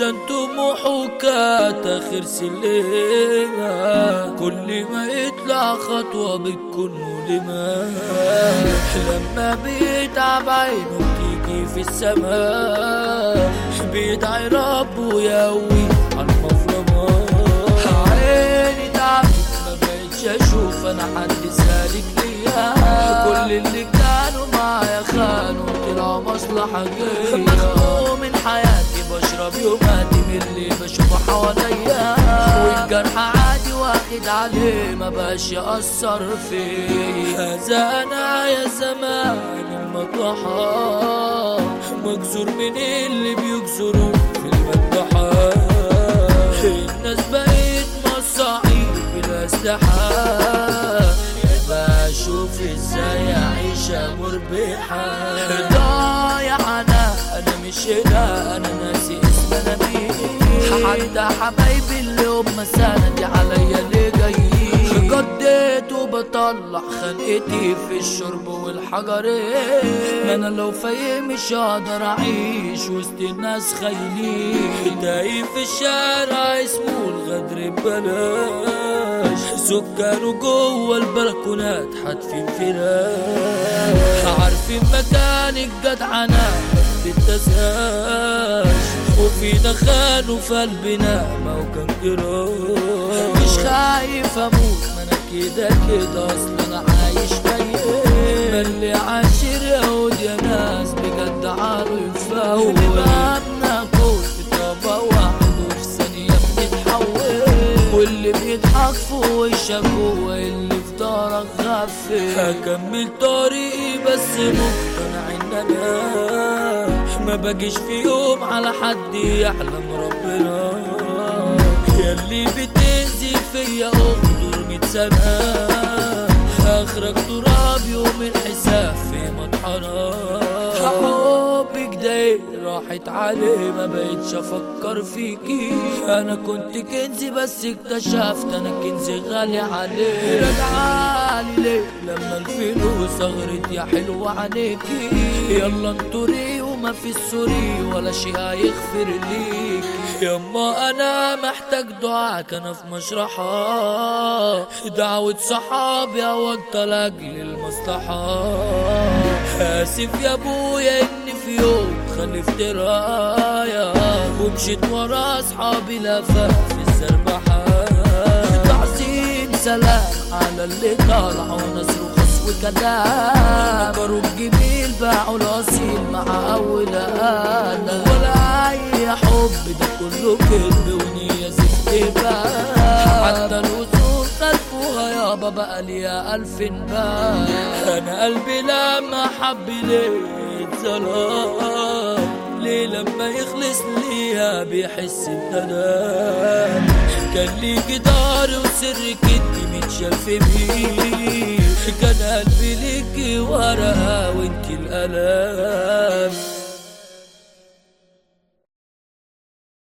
ميزان طموحك آخر سلمة، كل ما يطلع خطوة بتكون مؤلمة. لما بيتعب عينه بتيجي في السماء، بيدعي ربه يقوي عالمفرمة. عيني تعبت ما بقتش اشوف انا حد سالك ليا، كل اللي كانوا معايا خانوا طلعوا مصلحة جاية. مخنوق من حياتي بشرب يوماتي من اللي بشوفه حواليا، والجرح عادي واخد عليه ما بقاش يأثر فيا. هذا انا يا زمان المطرحة، مجزور من اللي بيجزروا في المذبحة. الناس بقيت مصاعيب بلا اسلحة، بشوف ازاي عيشة مربحة. ضايع انا مش هنا، انا ناسي اسم انا مين. حتى حبايبي اللي هم سندي عليا اللي جايين، قضيت وبطلع خنقتي في الشرب والحجرين. ما انا لو فايق مش هقدر اعيش وسط الناس خاينين. تايه في الشارع اسمه الغدر ببلاش، سكانه جوه البلكونات حاتفين فراش. عارفين مكان الجدعنة مبتنتزهاش، وفينا خانوا في قلبنا ما هو كان جراح. مش خايف اموت ما انا كده اصل انا عايش ميت. ما اللي عاشر يهود يا ناس بجد عاروا يفوت. بقابنا كل في طبق واحد وفي ثانية بنتحول، واللي بيضحك فوق وشك هو اللي في دارك غفل. هكمل طريقي بس مقتنع ان انا ما باجيش في يوم على حد يعلم ربنا. ياللي بتنزل فيا اخضر 100 سنة، اخرك تراب يوم الحساب في مطحنة. حبك ده راحت عليه ما بقتش افكر فيكي. انا كنت كنزي بس اكتشفت انا كنزي غالي عليه. رجعالي ليه لما الفلوس اغرت يا حلوة عليكي. يلا انطري وما في السوري ولا شي هيغفر ليك. يما انا محتاج دعاك انا في مشرحة، دعوة صحابي اوضت لاجل المصلحة. اسف يا ابويا اني في يوم خلفت راية ومشيت ورا اصحابي لفة في الزربحة. تعظيم سلام على اللي طالعوا نصر وخص وكلام، نكروا الجميل باعوا الاصيل مع اول انا. ولا اي حب ده كله كذب ونية زفت بقى، حتى الوصول خلفوها يابا بقى ليا 1000 باب. انا قلبي لما حب ليه اتظلم، ليه لما يخلص ليها بيحس بندم. كان ليكي داري وسرك انت متشاف بيه، كان قلبي ليكي ورقة وانت القلم.